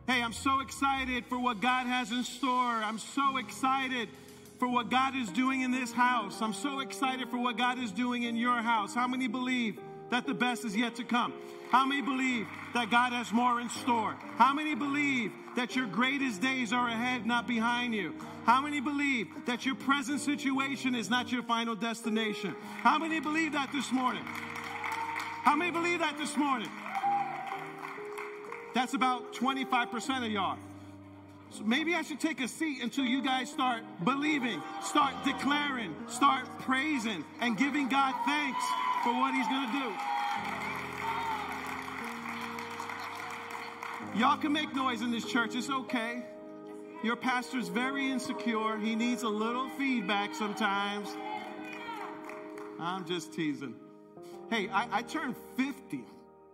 Hey, I'm so excited for what God has in store. I'm so excited for what God is doing in this house. I'm so excited for what God is doing in your house. How many believe that the best is yet to come? How many believe that God has more in store? How many believe that your greatest days are ahead, not behind you? How many believe that your present situation is not your final destination? How many believe that this morning? How many believe that this morning? That's about 25% of y'all. So maybe I should take a seat until you guys start believing, start declaring, start praising, and giving God thanks for what he's going to do. Y'all can make noise in this church. It's okay. Your pastor's very insecure. He needs a little feedback sometimes. I'm just teasing. Hey, I turned 50.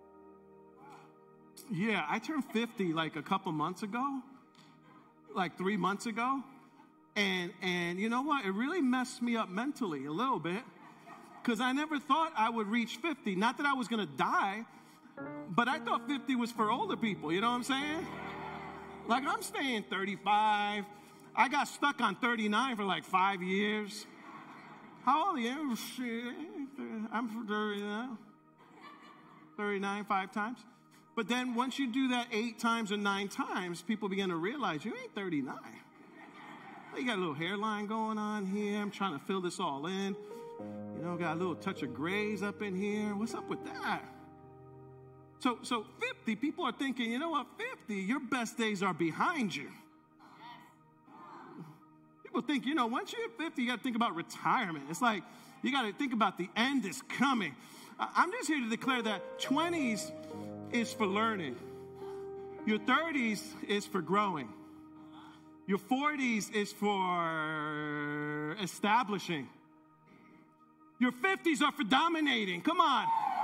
Yeah, I turned 50 like a couple months ago, like 3 months ago. And you know what? It really messed me up mentally a little bit because I never thought I would reach 50. Not that I was going to die, but I thought 50 was for older people. You know what I'm saying? Like, I'm staying 35. I got stuck on 39 for like 5 years. How old are you? I'm 39. 39 5 times. But then once you do that 8 times or 9 times, people begin to realize you ain't 39. You got a little hairline going on here. I'm trying to fill this all in. You know, got a little touch of grays up in here. What's up with that? So 50, people are thinking, you know what, 50, your best days are behind you. People think, you know, once you hit 50, you got to think about retirement. It's like you got to think about the end is coming. I'm just here to declare that 20s is for learning. Your 30s is for growing. Your 40s is for establishing. Your 50s are for dominating. Come on.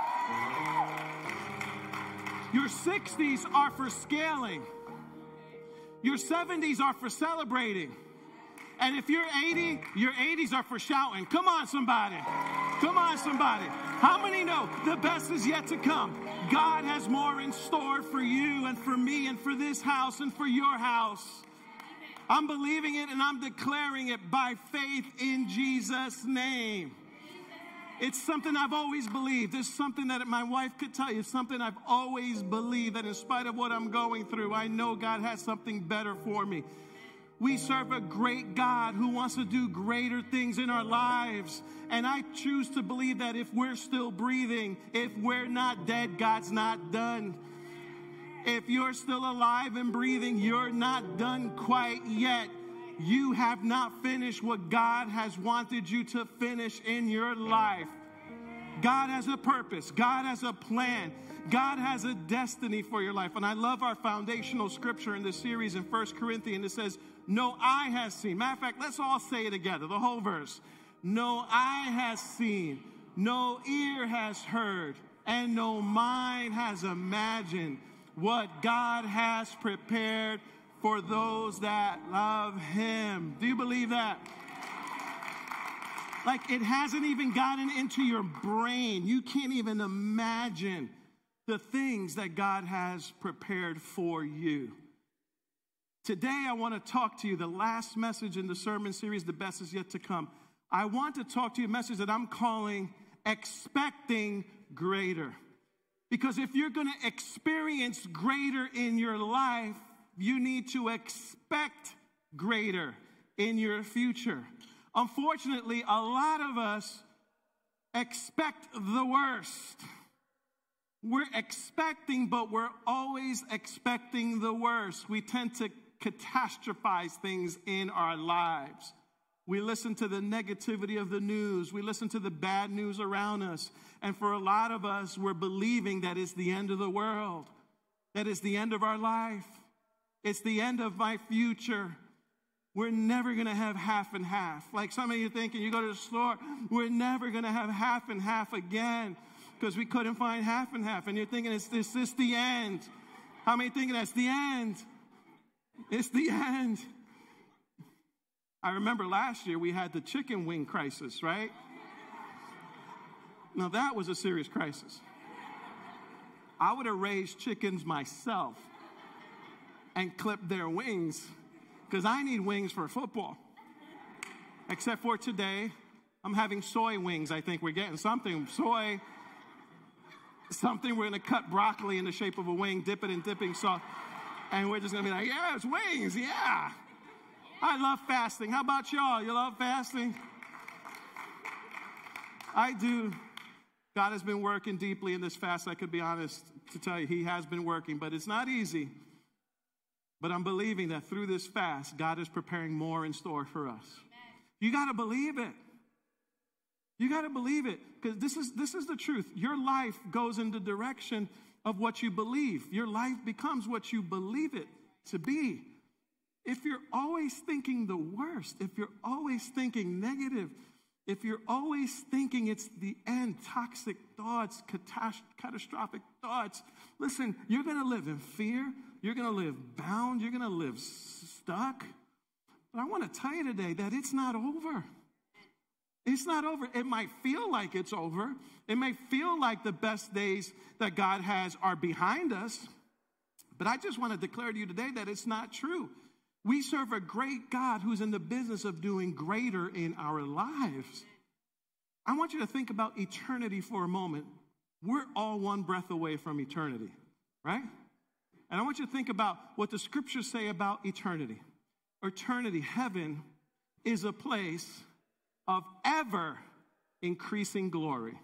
Your 60s are for scaling. Your 70s are for celebrating. And if you're 80, your 80s are for shouting. Come on, somebody. Come on, somebody. How many know the best is yet to come? God has more in store for you and for me and for this house and for your house. I'm believing it and I'm declaring it by faith in Jesus' name. It's something I've always believed. It's something that my wife could tell you. It's something I've always believed, that in spite of what I'm going through, I know God has something better for me. We serve a great God who wants to do greater things in our lives. And I choose to believe that if we're still breathing, if we're not dead, God's not done. If you're still alive and breathing, you're not done quite yet. You have not finished what God has wanted you to finish in your life. God has a purpose. God has a plan. God has a destiny for your life. And I love our foundational scripture in this series in 1 Corinthians. It says, no eye has seen. Matter of fact, let's all say it together, the whole verse. No eye has seen, no ear has heard, and no mind has imagined what God has prepared for those that love him. Do you believe that? Like, it hasn't even gotten into your brain. You can't even imagine the things that God has prepared for you. Today, I want to talk to you, the last message in the sermon series, The Best Is Yet to Come. I want to talk to you a message that I'm calling Expecting Greater. Because if you're going to experience greater in your life, you need to expect greater in your future. Unfortunately, a lot of us expect the worst. We're expecting, but we're always expecting the worst. We tend to catastrophize things in our lives. We listen to the negativity of the news. We listen to the bad news around us. And for a lot of us, we're believing that it's the end of the world, that it's the end of our life. It's the end of my future. We're never going to have half and half. Like some of you thinking, you go to the store, we're never going to have half and half again because we couldn't find half and half. And you're thinking, is this the end? How many thinking that's the end? It's the end. I remember last year we had the chicken wing crisis, right? Now that was a serious crisis. I would have raised chickens myself. and clip their wings because I need wings for football. Except for today, I'm having soy wings. I think we're getting something. Soy, something we're going to cut broccoli in the shape of a wing, dip it in dipping sauce, and we're just going to be like, yeah, it's wings, yeah. I love fasting. How about y'all? You love fasting? I do. God has been working deeply in this fast. I could be honest to tell you, he has been working, but it's not easy. But I'm believing that through this fast, God is preparing more in store for us. You got to believe it. You got to believe it, because this is the truth. Your life goes in the direction of what you believe. Your life becomes what you believe it to be. If you're always thinking the worst, if you're always thinking negative, if you're always thinking it's the end, toxic thoughts, catastrophic thoughts, listen, you're going to live in fear. You're going to live bound. You're going to live stuck. But I want to tell you today that it's not over. It's not over. It might feel like it's over. It may feel like the best days that God has are behind us. But I just want to declare to you today that it's not true. We serve a great God who's in the business of doing greater in our lives. I want you to think about eternity for a moment. We're all one breath away from eternity, right? And I want you to think about what the scriptures say about eternity. Eternity, heaven, is a place of ever increasing glory.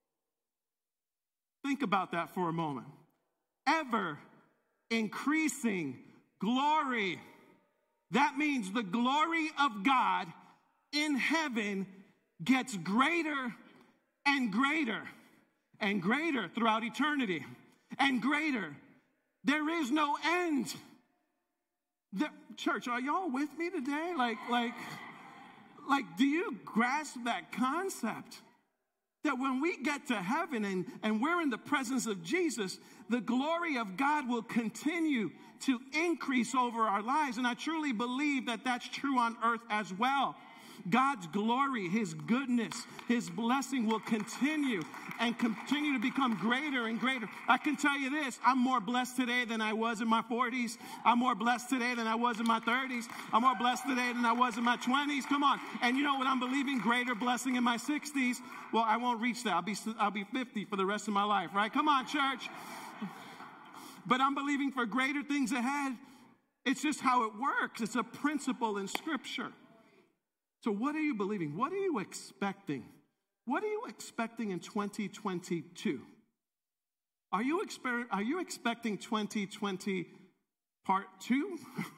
Think about that for a moment. Ever increasing glory. That means the glory of God in heaven gets greater and greater and greater throughout eternity and greater. There is no end. Church, are y'all with me today? Like, do you grasp that concept? That when we get to heaven and we're in the presence of Jesus, the glory of God will continue to increase over our lives. And I truly believe that that's true on earth as well. God's glory, his goodness, his blessing will continue and continue to become greater and greater. I can tell you this, I'm more blessed today than I was in my 40s. I'm more blessed today than I was in my 30s. I'm more blessed today than I was in my 20s. Come on. And you know what I'm believing? Greater blessing in my 60s. Well, I won't reach that. I'll be 50 for the rest of my life, right? Come on, church. But I'm believing for greater things ahead. It's just how it works. It's a principle in Scripture. So what are you believing? What are you expecting? What are you expecting in 2022? Are you expecting 2020 part 2?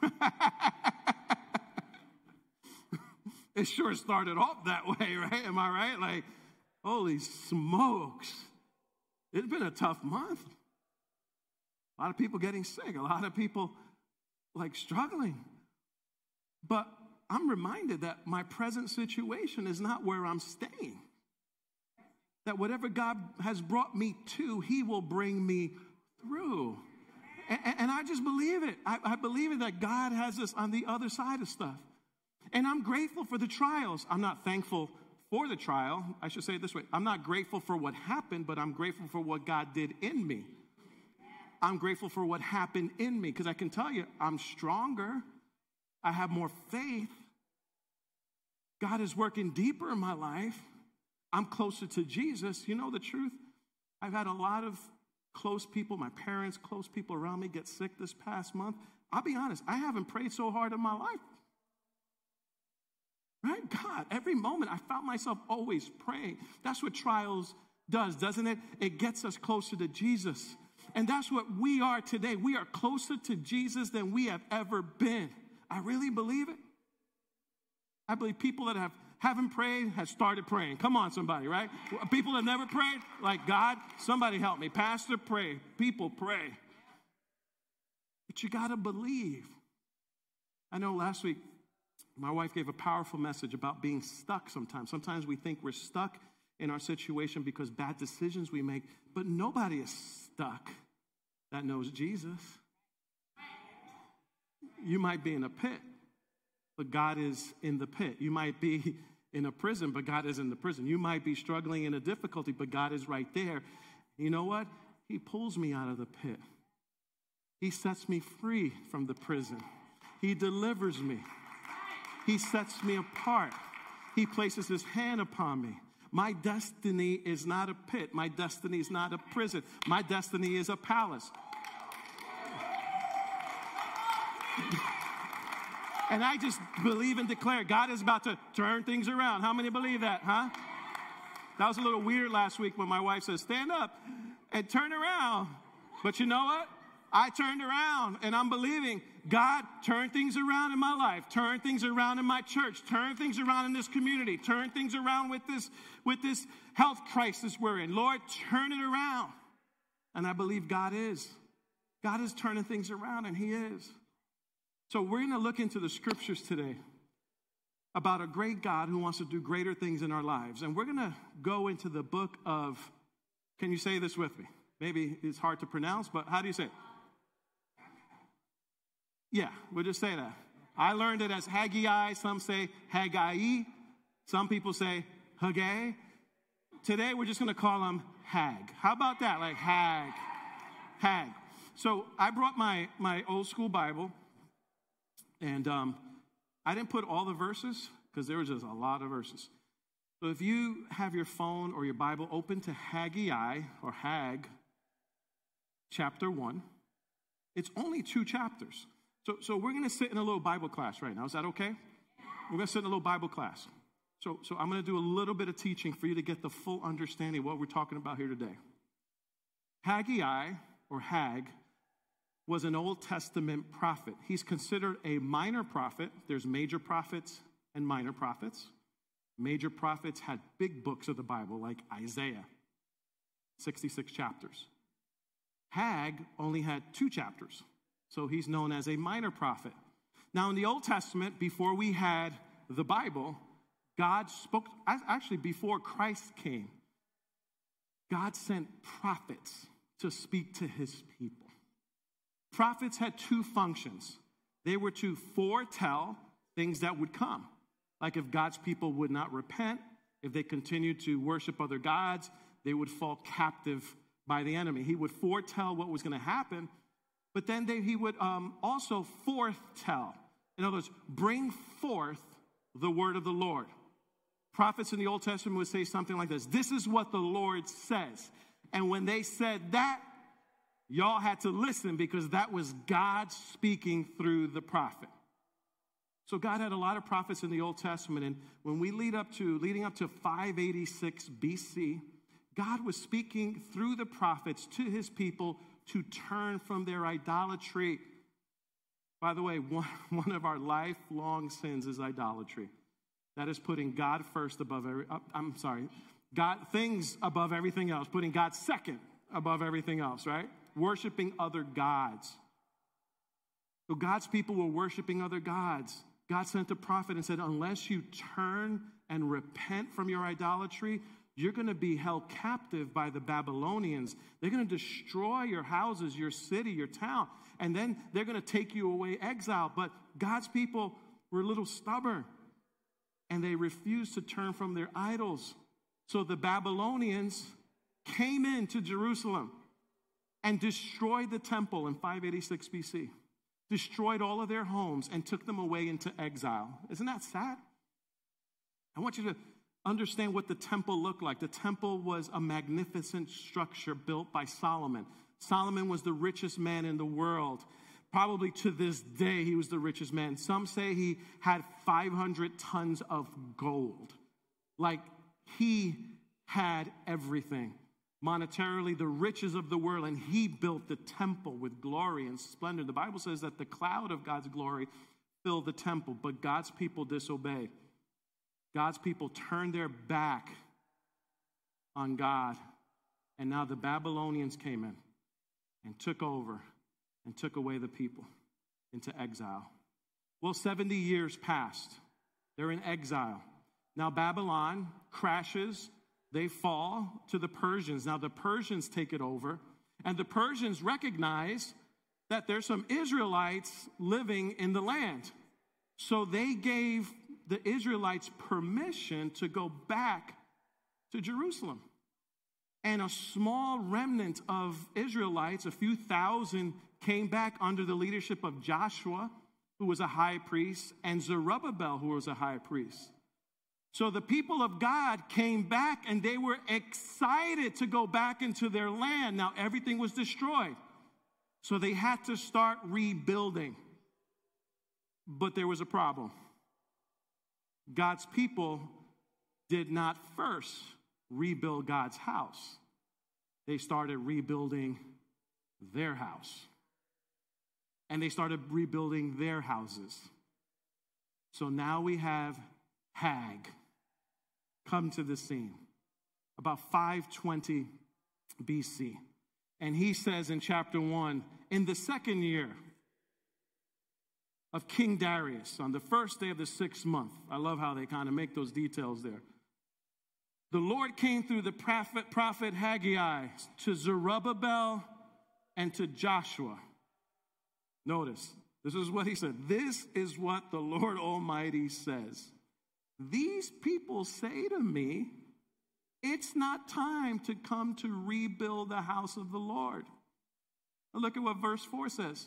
It sure started off that way, right? Am I right? Like, holy smokes. It's been a tough month. A lot of people getting sick. A lot of people, struggling. But I'm reminded that my present situation is not where I'm staying. That whatever God has brought me to, he will bring me through. And I just believe it. I believe it that God has us on the other side of stuff. And I'm grateful for the trials. I'm not thankful for the trial. I should say it this way. I'm not grateful for what happened, but I'm grateful for what God did in me. I'm grateful for what happened in me because I can tell you I'm stronger. I have more faith. God is working deeper in my life. I'm closer to Jesus. You know the truth? I've had a lot of close people, my parents, close people around me get sick this past month. I'll be honest, I haven't prayed so hard in my life. Right? God, every moment I found myself always praying. That's what trials does, doesn't it? It gets us closer to Jesus. And that's what we are today. We are closer to Jesus than we have ever been. I really believe it. I believe people that haven't prayed have started praying. Come on, somebody, right? People that never prayed, like, God, somebody help me. Pastor, pray. People, pray. But you got to believe. I know last week, my wife gave a powerful message about being stuck sometimes. Sometimes we think we're stuck in our situation because bad decisions we make, but nobody is stuck that knows Jesus. You might be in a pit, but God is in the pit. You might be in a prison, but God is in the prison. You might be struggling in a difficulty, but God is right there. You know what? He pulls me out of the pit. He sets me free from the prison. He delivers me. He sets me apart. He places his hand upon me. My destiny is not a pit. My destiny is not a prison. My destiny is a palace. And I just believe and declare God is about to turn things around. How many believe that, huh? That was a little weird last week when my wife said, stand up and turn around. But you know what? I turned around, and I'm believing God turn things around in my life, turn things around in my church, turn things around in this community, turn things around with this health crisis we're in. Lord, turn it around. And I believe God is. God is turning things around, and he is. So we're going to look into the scriptures today about a great God who wants to do greater things in our lives. And we're going to go into the book of, can you say this with me? Maybe it's hard to pronounce, but how do you say it? Yeah, we'll just say that. I learned it as Haggai. Some say Haggai. Some people say Haggai. Today, we're just going to call him Hag. How about that? Like Hag. Hag. So I brought my old school Bible, and I didn't put all the verses because there was just a lot of verses. So if you have your phone or your Bible open to Haggai or Hag, chapter 1, it's only 2 chapters. So we're going to sit in a little Bible class right now. Is that okay? We're going to sit in a little Bible class. So I'm going to do a little bit of teaching for you to get the full understanding of what we're talking about here today. Haggai, or Hag, was an Old Testament prophet. He's considered a minor prophet. There's major prophets and minor prophets. Major prophets had big books of the Bible, like Isaiah, 66 chapters. Hag only had 2 chapters. So he's known as a minor prophet. Now, in the Old Testament, before we had the Bible, God spoke, actually before Christ came, God sent prophets to speak to his people. Prophets had 2 functions. They were to foretell things that would come. Like if God's people would not repent, if they continued to worship other gods, they would fall captive by the enemy. He would foretell what was going to happen. But then he would also foretell. In other words, bring forth the word of the Lord. Prophets in the Old Testament would say something like this. This is what the Lord says. And when they said that, y'all had to listen because that was God speaking through the prophet. So God had a lot of prophets in the Old Testament. And when we leading up to 586 BC, God was speaking through the prophets to his people to turn from their idolatry. By the way, one of our lifelong sins is idolatry. That is putting God first above things above everything else, putting God second above everything else, right? Worshiping other gods. So God's people were worshiping other gods. God sent a prophet and said, unless you turn and repent from your idolatry, you're going to be held captive by the Babylonians. They're going to destroy your houses, your city, your town, and then they're going to take you away exiled. But God's people were a little stubborn, and they refused to turn from their idols. So the Babylonians came into Jerusalem and destroyed the temple in 586 BC, destroyed all of their homes, and took them away into exile. Isn't that sad? I want you to understand what the temple looked like. The temple was a magnificent structure built by Solomon. Solomon was the richest man in the world. Probably to this day, he was the richest man. Some say he had 500 tons of gold. Like, he had everything. Monetarily, the riches of the world, and he built the temple with glory and splendor. The Bible says that the cloud of God's glory filled the temple, but God's people disobeyed. God's people turned their back on God, and now the Babylonians came in and took over and took away the people into exile. Well, 70 years passed. They're in exile. Now Babylon crashes. They fall to the Persians. Now the Persians take it over, and the Persians recognize that there's some Israelites living in the land. So they gave the Israelites permission to go back to Jerusalem. And a small remnant of Israelites, a few thousand, came back under the leadership of Joshua, who was a high priest, and Zerubbabel, who was a high priest. So the people of God came back, and they were excited to go back into their land. Now, everything was destroyed. So they had to start rebuilding. But there was a problem. God's people did not first rebuild God's house. They started rebuilding their house. And they started rebuilding their houses. So now we have Hag come to the scene about 520 BC. And he says in chapter 1, in the second year of King Darius, on the first day of the 6th month, I love how they kind of make those details there, the Lord came through the prophet Haggai to Zerubbabel and to Joshua. Notice, this is what he said. This is what the Lord Almighty says. These people say to me, it's not time to come to rebuild the house of the Lord. Now look at what verse 4 says.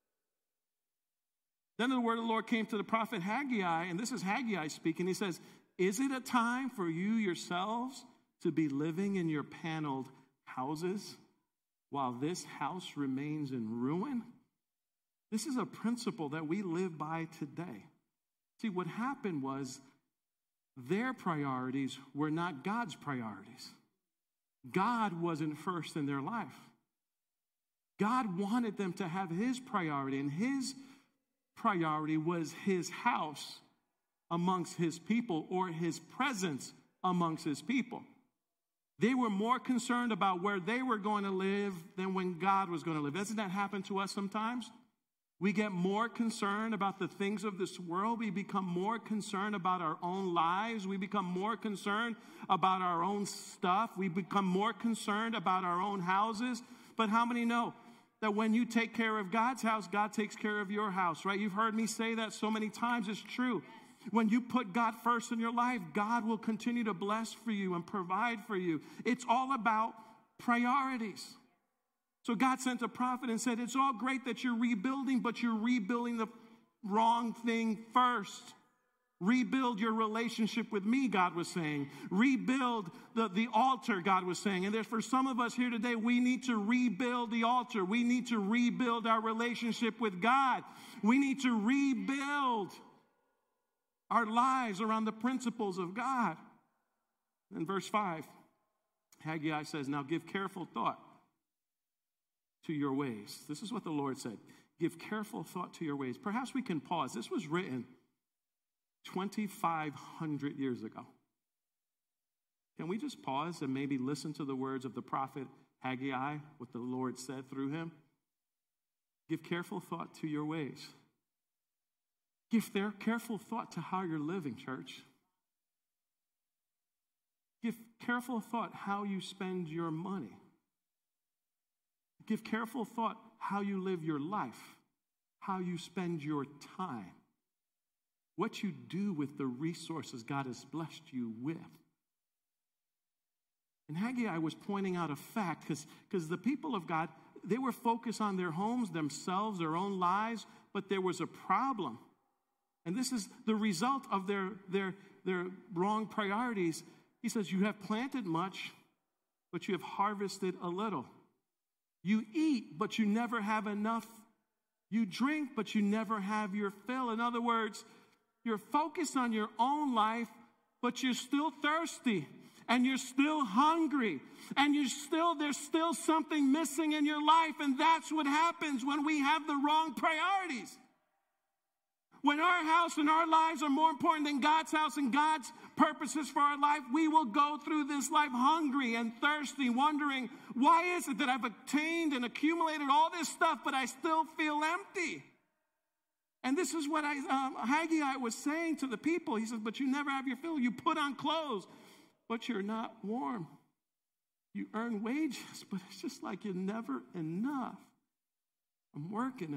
Then the word of the Lord came to the prophet Haggai, and this is Haggai speaking. He says, is it a time for you yourselves to be living in your paneled houses while this house remains in ruin? This is a principle that we live by today. See, what happened was their priorities were not God's priorities. God wasn't first in their life. God wanted them to have his priority, and his priority was his house amongst his people, or his presence amongst his people. They were more concerned about where they were going to live than when God was going to live. Doesn't that happen to us sometimes? We get more concerned about the things of this world. We become more concerned about our own lives. We become more concerned about our own stuff. We become more concerned about our own houses. But how many know that when you take care of God's house, God takes care of your house, right? You've heard me say that so many times. It's true. When you put God first in your life, God will continue to bless for you and provide for you. It's all about priorities. So God sent a prophet and said, it's all great that you're rebuilding, but you're rebuilding the wrong thing first. Rebuild your relationship with me, God was saying. Rebuild the altar, God was saying. And there's for some of us here today, we need to rebuild the altar. We need to rebuild our relationship with God. We need to rebuild our lives around the principles of God. In verse 5, Haggai says, now give careful thought to your ways. This is what the Lord said. Give careful thought to your ways. Perhaps we can pause. This was written 2,500 years ago. Can we just pause and maybe listen to the words of the prophet Haggai, what the Lord said through him? Give careful thought to your ways. Give careful thought to how you're living, church. Give careful thought how you spend your money. Give careful thought how you live your life, how you spend your time, what you do with the resources God has blessed you with. And Haggai was pointing out a fact, because the people of God, they were focused on their homes, themselves, their own lives, but there was a problem. And this is the result of their wrong priorities. He says, you have planted much, but you have harvested a little. You eat, but you never have enough. You drink, but you never have your fill. In other words, you're focused on your own life, but you're still thirsty, and you're still hungry, and there's still something missing in your life. And that's what happens when we have the wrong priorities. When our house and our lives are more important than God's house and God's purposes for our life, we will go through this life hungry and thirsty, wondering, why is it that I've attained and accumulated all this stuff, but I still feel empty? And this is what Haggai was saying to the people. He says, but you never have your fill. You put on clothes, but you're not warm. You earn wages, but it's just like you're never enough. I'm working.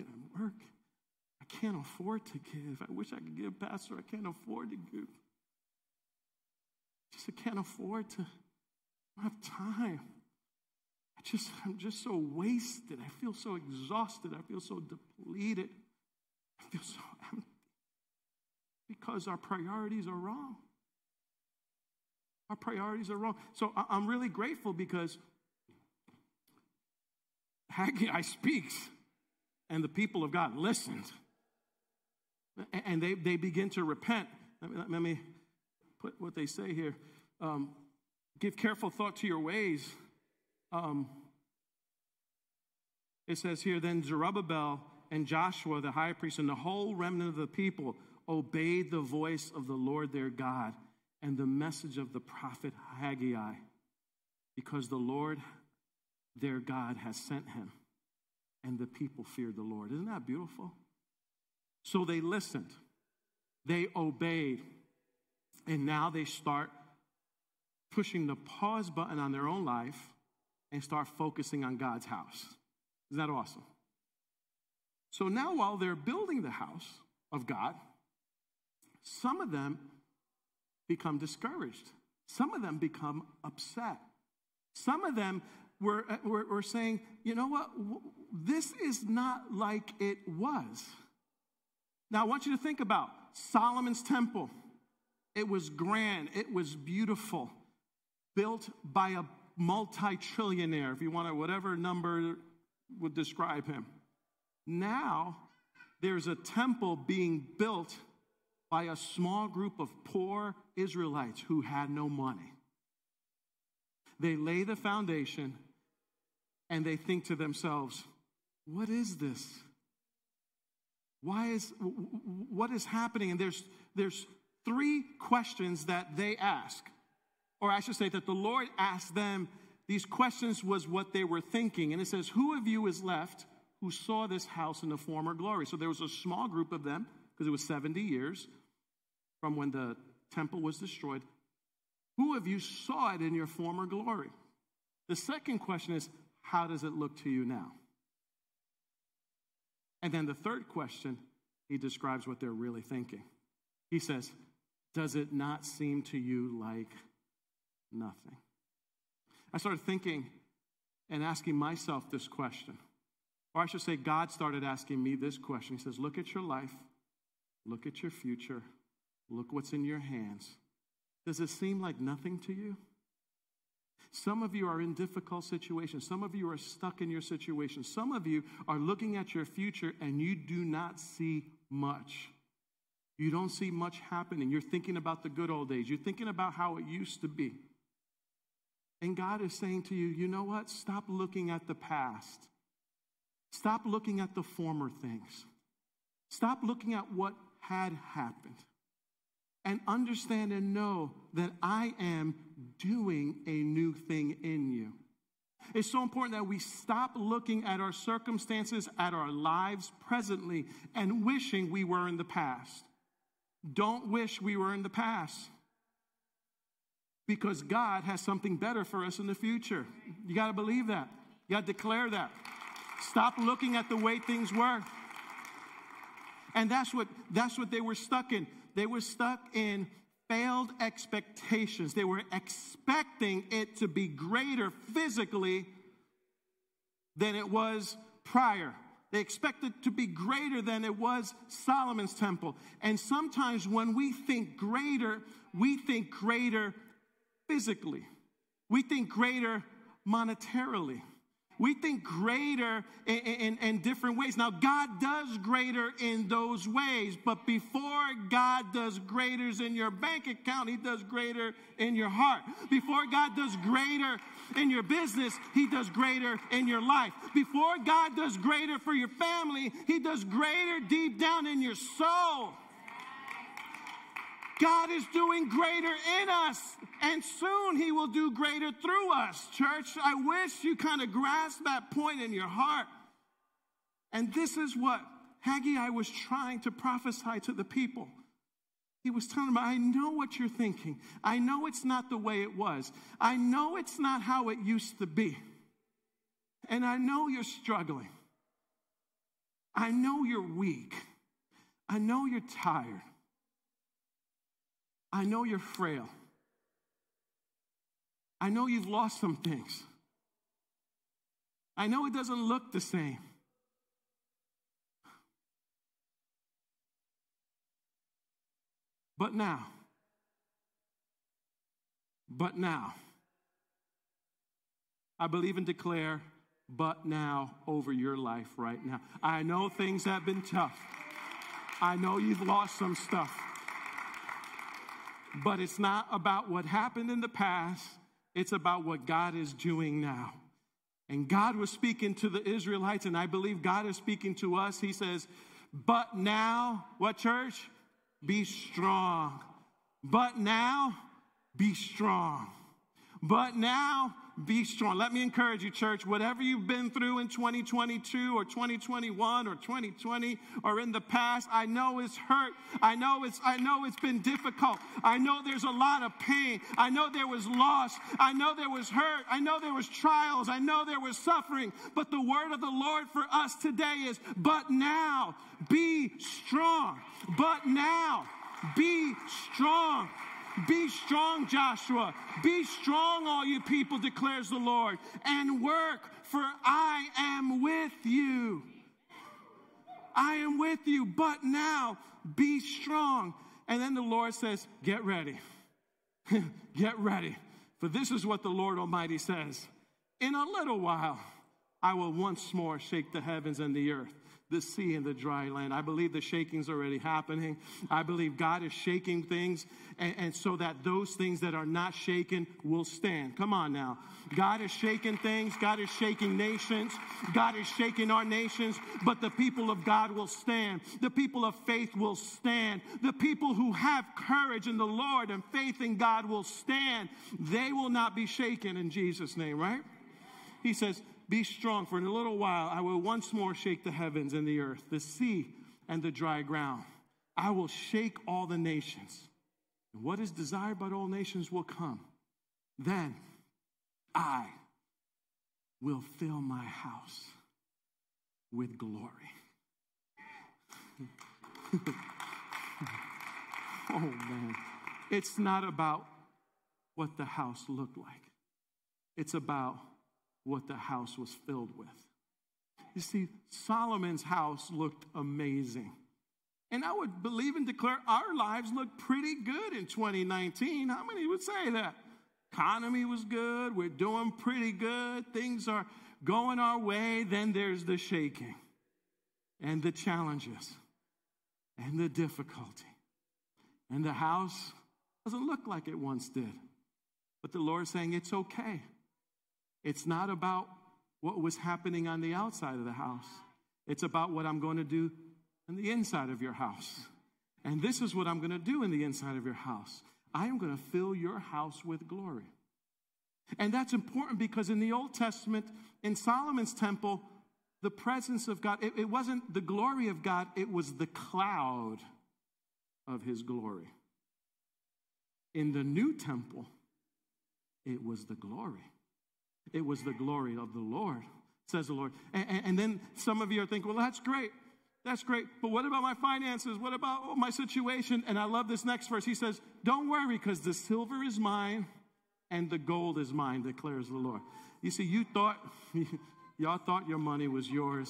I can't afford to give. I wish I could give, Pastor. I can't afford to give. I can't afford to. I don't have time. I'm just so wasted. I feel so exhausted. I feel so depleted. I feel so empty. Because our priorities are wrong. Our priorities are wrong. So I'm really grateful because Haggai speaks and the people of God listened. And they begin to repent. Let me put what they say here. Give careful thought to your ways. It says here, then Zerubbabel and Joshua, the high priest, and the whole remnant of the people obeyed the voice of the Lord their God and the message of the prophet Haggai, because the Lord their God has sent him, and the people feared the Lord. Isn't that beautiful? So they listened, they obeyed, and now they start pushing the pause button on their own life and start focusing on God's house. Isn't that awesome? So now while they're building the house of God, some of them become discouraged. Some of them become upset. Some of them were saying, you know what, this is not like it was. Now I want you to think about Solomon's temple. It was grand. It was beautiful. Built by a multi-trillionaire, if you want to, whatever number would describe him. Now, there's a temple being built by a small group of poor Israelites who had no money. They lay the foundation and they think to themselves, what is this? What is happening? And there's three questions that they ask. Or I should say that the Lord asked them. These questions was what they were thinking. And it says, who of you is left who saw this house in the former glory? So there was a small group of them, because it was 70 years from when the temple was destroyed. Who of you saw it in your former glory? The second question is, how does it look to you now? And then the third question, he describes what they're really thinking. He says, does it not seem to you like nothing? I started thinking and asking myself this question. Or I should say, God started asking me this question. He says, look at your life. Look at your future. Look what's in your hands. Does it seem like nothing to you? Some of you are in difficult situations. Some of you are stuck in your situation. Some of you are looking at your future and you do not see much. You don't see much happening. You're thinking about the good old days. You're thinking about how it used to be. And God is saying to you, you know what? Stop looking at the past. Stop looking at the former things. Stop looking at what had happened. And understand and know that I am doing a new thing in you. It's so important that we stop looking at our circumstances, at our lives presently, and wishing we were in the past. Don't wish we were in the past. Because God has something better for us in the future. You got to believe that. You got to declare that. Stop looking at the way things were. And that's what they were stuck in. They were stuck in failed expectations. They were expecting it to be greater physically than it was prior. They expected it to be greater than it was Solomon's temple. And sometimes when we think greater physically. We think greater monetarily. We think greater in different ways. Now, God does greater in those ways, but before God does greaters in your bank account, he does greater in your heart. Before God does greater in your business, he does greater in your life. Before God does greater for your family, he does greater deep down in your soul. God is doing greater in us, and soon he will do greater through us. Church, I wish you kind of grasp that point in your heart. And this is what Haggai was trying to prophesy to the people. He was telling them, I know what you're thinking. I know it's not the way it was. I know it's not how it used to be. And I know you're struggling. I know you're weak. I know you're tired. I know you're frail. I know you've lost some things. I know it doesn't look the same. But now, I believe and declare, but now over your life right now. I know things have been tough. I know you've lost some stuff. But it's not about what happened in the past. It's about what God is doing now. And God was speaking to the Israelites, and I believe God is speaking to us. He says, but now, what, church? Be strong. But now, be strong. But now, be strong. Let me encourage you, church, whatever you've been through in 2022 or 2021 or 2020 or in the past, I know it's hurt. I know it's been difficult. I know there's a lot of pain. I know there was loss. I know there was hurt. I know there was trials. I know there was suffering. But the word of the Lord for us today is, but now be strong. But now be strong. Be strong, Joshua. Be strong, all you people, declares the Lord, and work, for I am with you. I am with you, but now be strong. And then the Lord says, get ready. Get ready. For this is what the Lord Almighty says. In a little while, I will once more shake the heavens and the earth, the sea and the dry land. I believe the shaking's already happening. I believe God is shaking things, and so that those things that are not shaken will stand. Come on now. God is shaking things. God is shaking nations. God is shaking our nations, but the people of God will stand. The people of faith will stand. The people who have courage in the Lord and faith in God will stand. They will not be shaken in Jesus' name, right? He says, be strong, for in a little while I will once more shake the heavens and the earth, the sea and the dry ground. I will shake all the nations. And what is desired by all nations will come. Then I will fill my house with glory. Oh, man. It's not about what the house looked like. It's about what the house was filled with. You see, Solomon's house looked amazing. And I would believe and declare our lives look pretty good in 2019. How many would say that? Economy was good. We're doing pretty good. Things are going our way. Then there's the shaking and the challenges and the difficulty. And the house doesn't look like it once did. But the Lord's saying it's okay. It's not about what was happening on the outside of the house. It's about what I'm going to do in the inside of your house. And this is what I'm going to do in the inside of your house. I am going to fill your house with glory. And that's important because in the Old Testament, in Solomon's temple, the presence of God, it wasn't the glory of God, it was the cloud of his glory. In the new temple, it was the glory. It was the glory of the Lord, says the Lord. And then some of you are thinking, well, that's great. That's great. But what about my finances? What about my situation? And I love this next verse. He says, don't worry, because the silver is mine and the gold is mine, declares the Lord. You see, y'all thought your money was yours.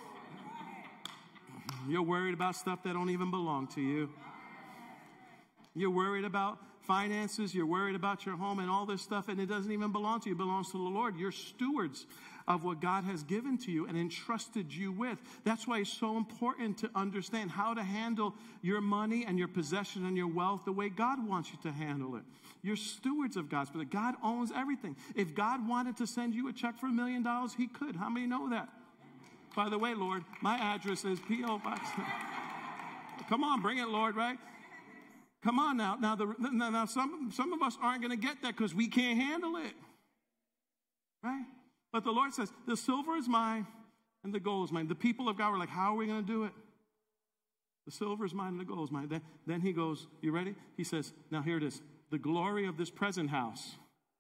You're worried about stuff that don't even belong to you. You're worried about finances, you're worried about your home and all this stuff, and it doesn't even belong to you. It belongs to the Lord. You're stewards of what God has given to you and entrusted you with. That's why it's so important to understand how to handle your money and your possession and your wealth the way God wants you to handle it. You're stewards of God's, but God owns everything. If God wanted to send you a check for $1 million, he could. How many know that? By the way, Lord, my address is P.O. Box. Come on, bring it, Lord, right? Come on now. Now some of us aren't going to get that because we can't handle it. Right? But the Lord says, the silver is mine and the gold is mine. The people of God were like, how are we going to do it? The silver is mine and the gold is mine. Then he goes, you ready? He says, now here it is. The glory of this present house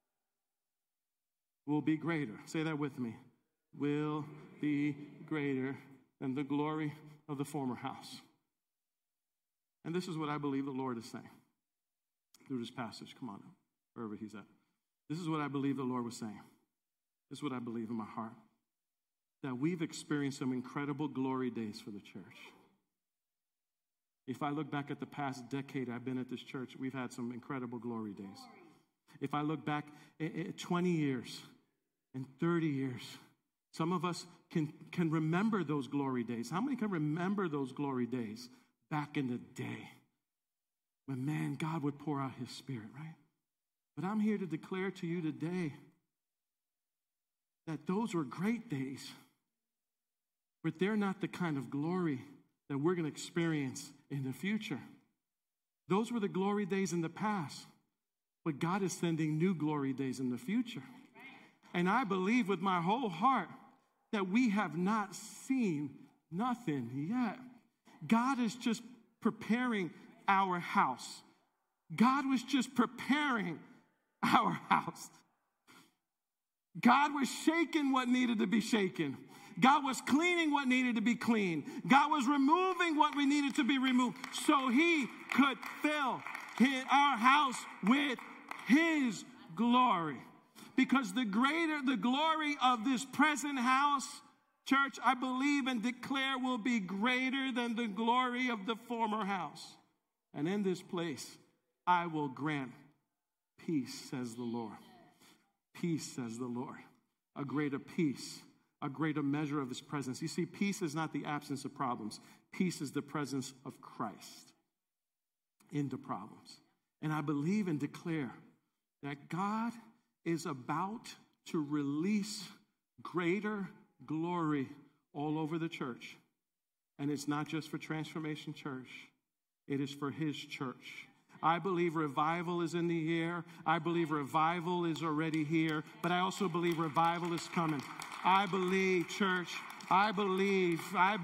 will be greater. Say that with me. Will be greater than the glory of the former house. And this is what I believe the Lord is saying through this passage. Come on, wherever he's at. This is what I believe the Lord was saying. This is what I believe in my heart. that we've experienced some incredible glory days for the church. If I look back at the past decade I've been at this church, we've had some incredible glory days. If I look back at 20 years and 30 years, some of us can remember those glory days. How many can remember those glory days back in the day when, man, God would pour out his Spirit, right? But I'm here to declare to you today that those were great days, but they're not the kind of glory that we're going to experience in the future. Those were the glory days in the past, but God is sending new glory days in the future. And I believe with my whole heart that we have not seen nothing yet. God is just preparing our house. God was just preparing our house. God was shaking what needed to be shaken. God was cleaning what needed to be cleaned. God was removing what we needed to be removed so he could fill our house with his glory. Because the greater the glory of this present house, church, I believe and declare will be greater than the glory of the former house. And in this place, I will grant peace, says the Lord. Peace, says the Lord. A greater peace, a greater measure of his presence. You see, peace is not the absence of problems. Peace is the presence of Christ in the problems. And I believe and declare that God is about to release greater glory all over the church. And it's not just for Transformation Church. It is for his church. I believe revival is in the air. I believe revival is already here. But I also believe revival is coming. I believe, church, I believe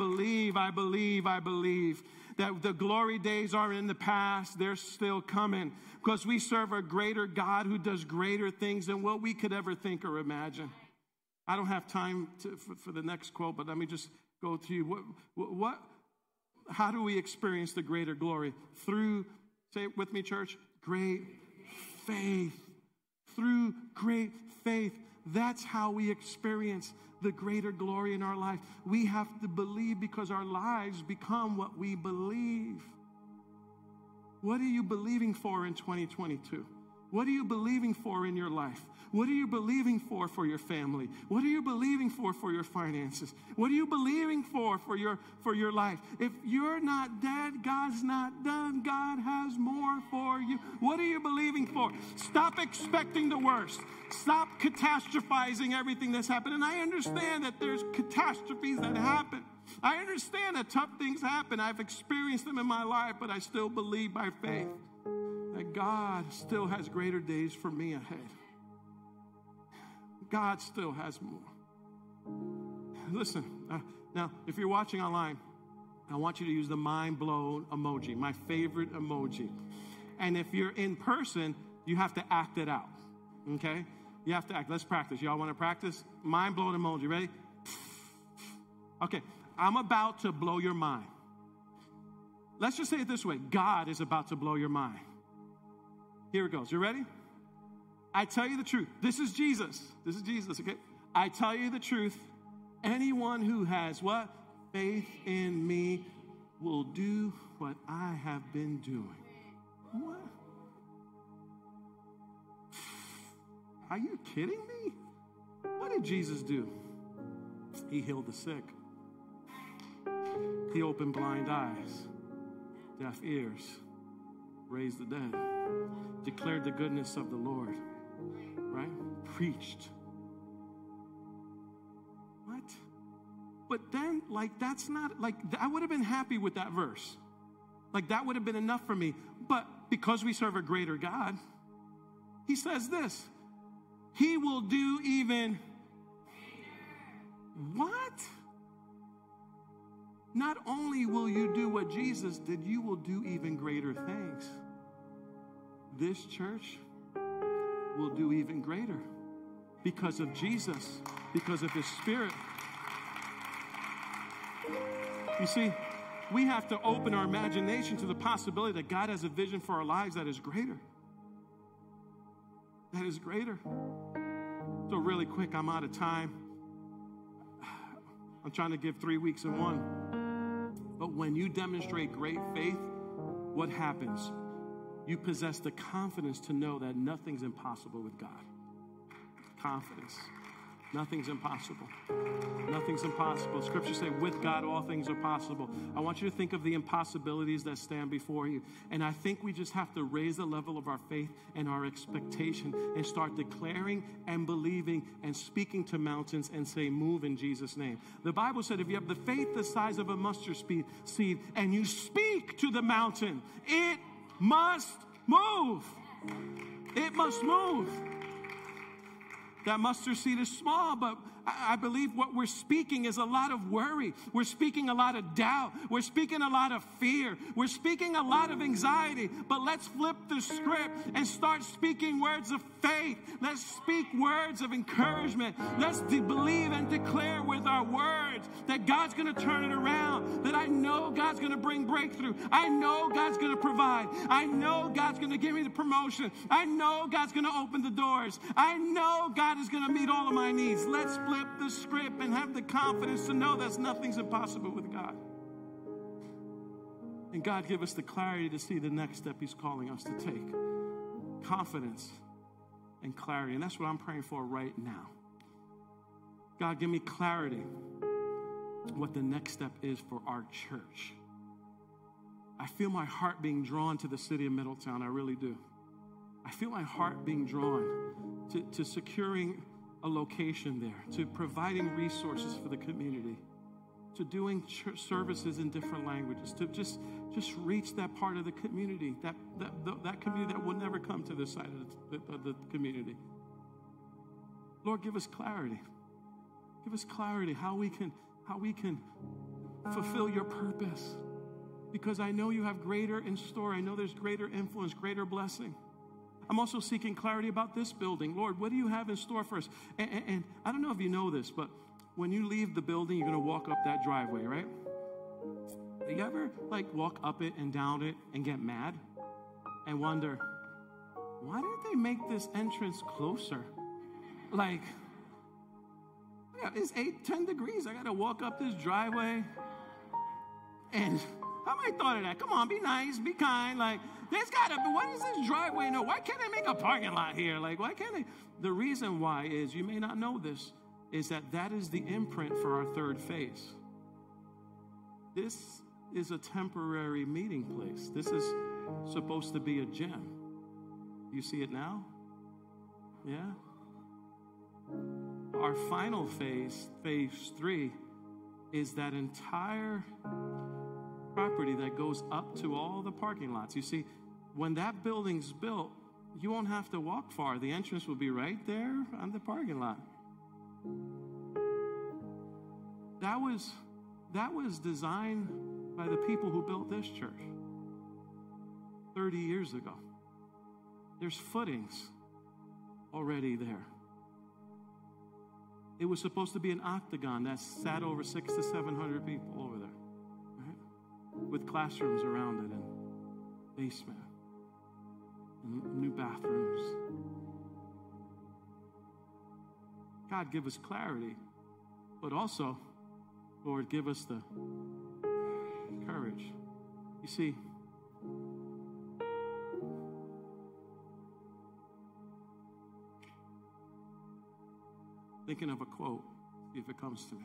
that the glory days are in the past. They're still coming because we serve a greater God who does greater things than what we could ever think or imagine. I don't have time for the next quote, but let me just go through how do we experience the greater glory? Through, say it with me, church, great faith. Through great faith. That's how we experience the greater glory in our life. We have to believe because our lives become what we believe. What are you believing for in 2022? What are you believing for in your life? What are you believing for your family? What are you believing for your finances? What are you believing for your life? If you're not dead, God's not done. God has more for you. What are you believing for? Stop expecting the worst. Stop catastrophizing everything that's happened. And I understand that there's catastrophes that happen. I understand that tough things happen. I've experienced them in my life, but I still believe by faith that God still has greater days for me ahead. God still has more. Listen, now, if you're watching online, I want you to use the mind blown emoji, my favorite emoji. And if you're in person, you have to act it out, okay? You have to act. Let's practice. Y'all want to practice? Mind blown emoji. Ready? Okay, I'm about to blow your mind. Let's just say it this way. God is about to blow your mind. Here it goes. You ready? I tell you the truth. This is Jesus. This is Jesus, okay? I tell you the truth. Anyone who has what? Faith in me will do what I have been doing. What? Are you kidding me? What did Jesus do? He healed the sick. He opened blind eyes, deaf ears, raised the dead, declared the goodness of the Lord. Right? Preached. What? But then, that's not, I would have been happy with that verse. That would have been enough for me. But because we serve a greater God, he says this. He will do even... What? Not only will you do what Jesus did, you will do even greater things. This church will do even greater because of Jesus, because of his Spirit. You see, we have to open our imagination to the possibility that God has a vision for our lives that is greater. That is greater. So really quick, I'm out of time. I'm trying to give 3 weeks in one. But when you demonstrate great faith, what happens? You possess the confidence to know that nothing's impossible with God. Confidence. Nothing's impossible. Nothing's impossible. Scriptures say, with God, all things are possible. I want you to think of the impossibilities that stand before you. And I think we just have to raise the level of our faith and our expectation and start declaring and believing and speaking to mountains and say, move in Jesus' name. The Bible said, if you have the faith the size of a mustard seed and you speak to the mountain, it must move. It must move. That mustard seed is small, but I believe what we're speaking is a lot of worry. We're speaking a lot of doubt. We're speaking a lot of fear. We're speaking a lot of anxiety. But let's flip the script and start speaking words of faith. Let's speak words of encouragement. Let's believe and declare with our words that God's going to turn it around, that I know God's going to bring breakthrough. I know God's going to provide. I know God's going to give me the promotion. I know God's going to open the doors. I know God is going to meet all of my needs. Let's flip the script and have the confidence to know that nothing's impossible with God. And God give us the clarity to see the next step He's calling us to take. Confidence and clarity. And that's what I'm praying for right now. God, give me clarity what the next step is for our church. I feel my heart being drawn to the city of Middletown. I really do. I feel my heart being drawn to securing a location there, to providing resources for the community, to doing services in different languages, to just reach that part of the community, that community that will never come to this side of the community. Lord, give us clarity. Give us clarity how we can fulfill your purpose. Because I know you have greater in store. I know there's greater influence, greater blessing. I'm also seeking clarity about this building. Lord, what do you have in store for us? And I don't know if you know this, but when you leave the building, you're going to walk up that driveway, right? You ever walk up it and down it and get mad and wonder, why didn't they make this entrance closer? It's 10 degrees. I got to walk up this driveway. And how am I thought of that? Come on, be nice, be kind. There's got to be, what is this driveway? No, why can't they make a parking lot here? Why can't they? The reason why is, you may not know this, is that is the imprint for our third phase. This is a temporary meeting place. This is supposed to be a gym. You see it now? Yeah? Our final phase, phase 3, is that entire property that goes up to all the parking lots. You see, when that building's built, you won't have to walk far. The entrance will be right there on the parking lot. That was designed by the people who built this church 30 years ago. There's footings already there. It was supposed to be an octagon that sat over 600 to 700 people over there, right? With classrooms around it and basement and new bathrooms. God, give us clarity, but also, Lord, give us the courage. You see, thinking of a quote, see if it comes to me.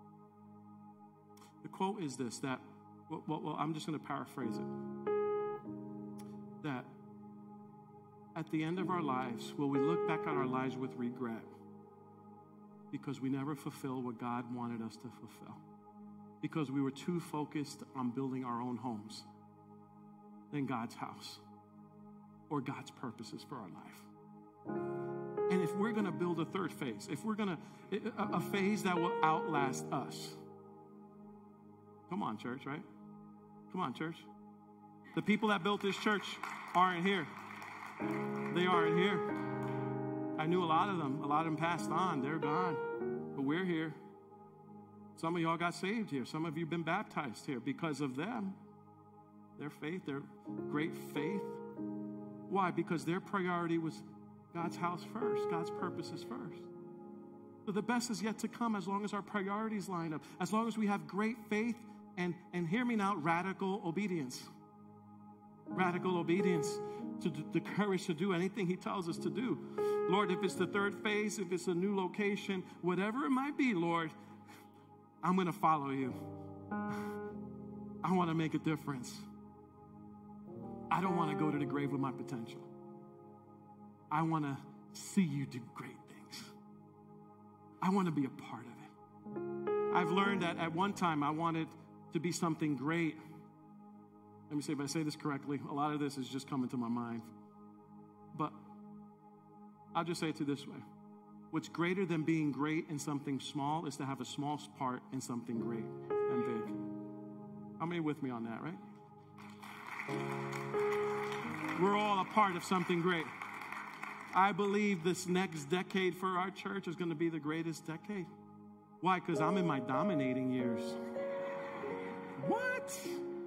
The quote is this, that, well, I'm just going to paraphrase it. That at the end of our lives, will we look back on our lives with regret because we never fulfilled what God wanted us to fulfill? Because we were too focused on building our own homes than God's house or God's purposes for our life. And if we're going to build a third phase, if we're going to, a phase that will outlast us. Come on, church, right? Come on, church. The people that built this church aren't here. They aren't here. I knew a lot of them. A lot of them passed on. They're gone. But we're here. Some of y'all got saved here. Some of you have been baptized here because of them. Their faith, their great faith. Why? Because their priority was God's house first. God's purposes first. But the best is yet to come as long as our priorities line up, as long as we have great faith and hear me now, radical obedience. Radical obedience, to the courage to do anything he tells us to do. Lord, if it's the third phase, if it's a new location, whatever it might be, Lord, I'm going to follow you. I want to make a difference. I don't want to go to the grave with my potential. I want to see you do great things. I want to be a part of it. I've learned that at one time I wanted to be something great. Let me see if I say this correctly. A lot of this is just coming to my mind. But I'll just say it to this way. What's greater than being great in something small is to have a small part in something great and big. How many with me on that, right? We're all a part of something great. I believe this next decade for our church is going to be the greatest decade. Why? Because I'm in my dominating years. What?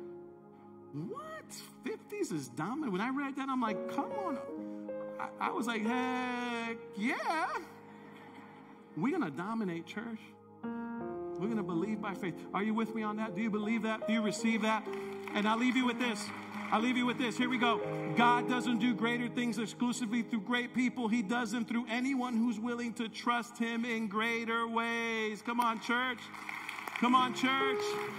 50s is dominant. When I read that, I'm like, come on. I was like, heck yeah. We're going to dominate, church. We're going to believe by faith. Are you with me on that? Do you believe that? Do you receive that? And I'll leave you with this. Here we go. God doesn't do greater things exclusively through great people. He does them through anyone who's willing to trust him in greater ways. Come on, church. Come on, church.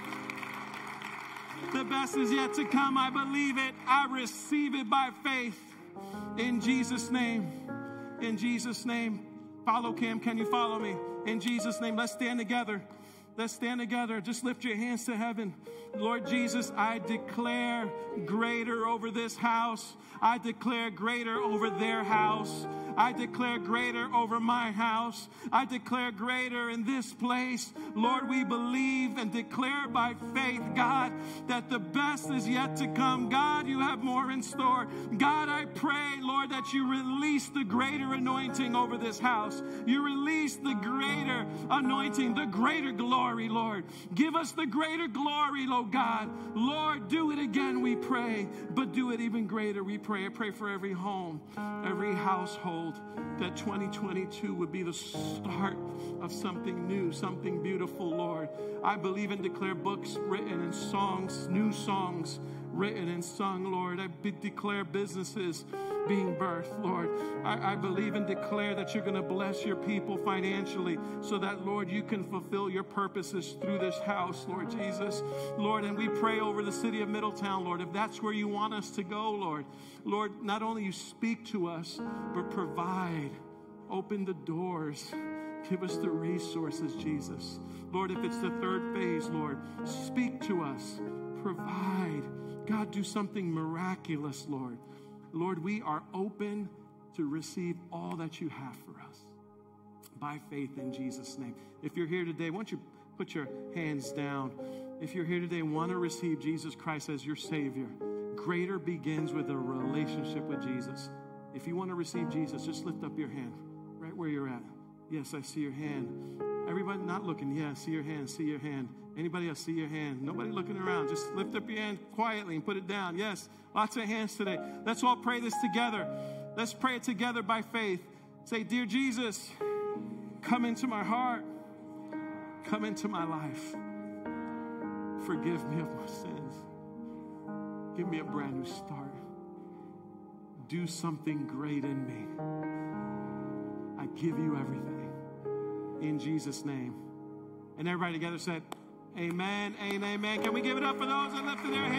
The best is yet to come. I believe it. I receive it by faith. In Jesus' name. In Jesus' name. Follow Cam. Can you follow me? In Jesus' name. Let's stand together. Let's stand together. Just lift your hands to heaven. Lord Jesus, I declare greater over this house. I declare greater over their house. I declare greater over my house. I declare greater in this place. Lord, we believe and declare by faith, God, that the best is yet to come. God, you have more in store. God, I pray, Lord, that you release the greater anointing over this house. You release the greater anointing, the greater glory, Lord. Give us the greater glory, Lord God. Lord, do it again, we pray, but do it even greater, we pray. I pray for every home, every household, that 2022 would be the start of something new, something beautiful, Lord. I believe and declare books written and songs, new songs written and sung, Lord. I declare businesses being birthed, Lord. I believe and declare that you're going to bless your people financially so that, Lord, you can fulfill your purposes through this house, Lord Jesus. Lord, and we pray over the city of Middletown, Lord, if that's where you want us to go, Lord. Lord, not only you speak to us, but provide, open the doors, give us the resources, Jesus. Lord, if it's the third phase, Lord, speak to us, provide. God, do something miraculous, Lord. Lord, we are open to receive all that you have for us by faith in Jesus' name. If you're here today, why don't you put your hands down? If you're here today and want to receive Jesus Christ as your Savior, greater begins with a relationship with Jesus. If you want to receive Jesus, just lift up your hand right where you're at. Yes, I see your hand. Everybody not looking, yeah, see your hand, see your hand. Anybody else see your hand? Nobody looking around. Just lift up your hand quietly and put it down. Yes, lots of hands today. Let's all pray this together. Let's pray it together by faith. Say, dear Jesus, come into my heart. Come into my life. Forgive me of my sins. Give me a brand new start. Do something great in me. I give you everything. In Jesus' name. And everybody together said, amen, amen, amen. Can we give it up for those that lifted their hands?